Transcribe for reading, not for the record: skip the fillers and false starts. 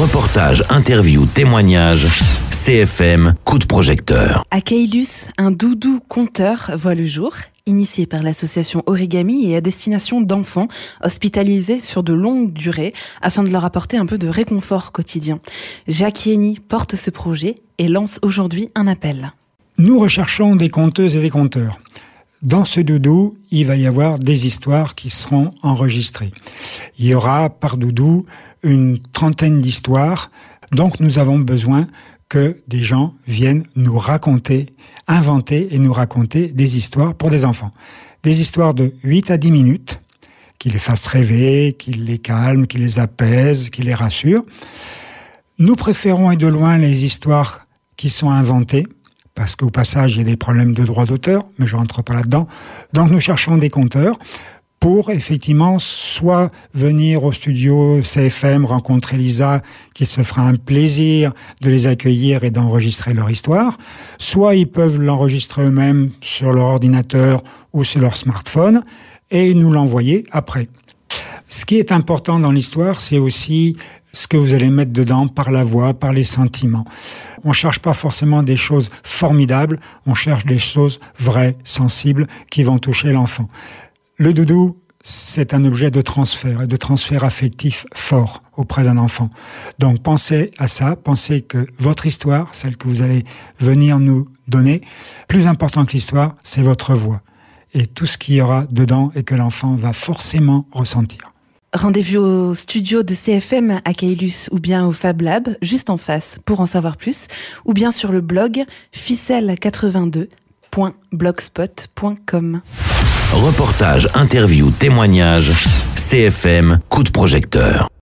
Reportage, interview, témoignage, CFM, coup de projecteur. À Caylus, un doudou conteur voit le jour. Initié par l'association Origami et à destination d'enfants hospitalisés sur de longues durées afin de leur apporter un peu de réconfort quotidien. Jacques Henny porte ce projet et lance aujourd'hui un appel. Nous recherchons des conteuses et des conteurs. Dans ce doudou, il va y avoir des histoires qui seront enregistrées. Il y aura par doudou une trentaine d'histoires, donc nous avons besoin que des gens viennent nous raconter, inventer et nous raconter des histoires pour des enfants. Des histoires de 8 à 10 minutes, qui les fassent rêver, qui les calment, qui les apaisent, qui les rassurent. Nous préférons et de loin les histoires qui sont inventées, parce qu'au passage, il y a des problèmes de droit d'auteur, mais je ne rentre pas là-dedans. Donc nous cherchons des conteurs pour effectivement soit venir au studio CFM rencontrer Lisa, qui se fera un plaisir de les accueillir et d'enregistrer leur histoire, soit ils peuvent l'enregistrer eux-mêmes sur leur ordinateur ou sur leur smartphone et nous l'envoyer après. Ce qui est important dans l'histoire, c'est aussi ce que vous allez mettre dedans par la voix, par les sentiments. On ne cherche pas forcément des choses formidables, on cherche des choses vraies, sensibles, qui vont toucher l'enfant. Le doudou, c'est un objet de transfert affectif fort auprès d'un enfant. Donc pensez à ça, pensez que votre histoire, celle que vous allez venir nous donner, plus important que l'histoire, c'est votre voix. Et tout ce qu'il y aura dedans et que l'enfant va forcément ressentir. Rendez-vous au studio de CFM à Caylus ou bien au Fab Lab, juste en face, pour en savoir plus, ou bien sur le blog ficelle82.blogspot.com. Reportage, interview, témoignage, CFM, coup de projecteur.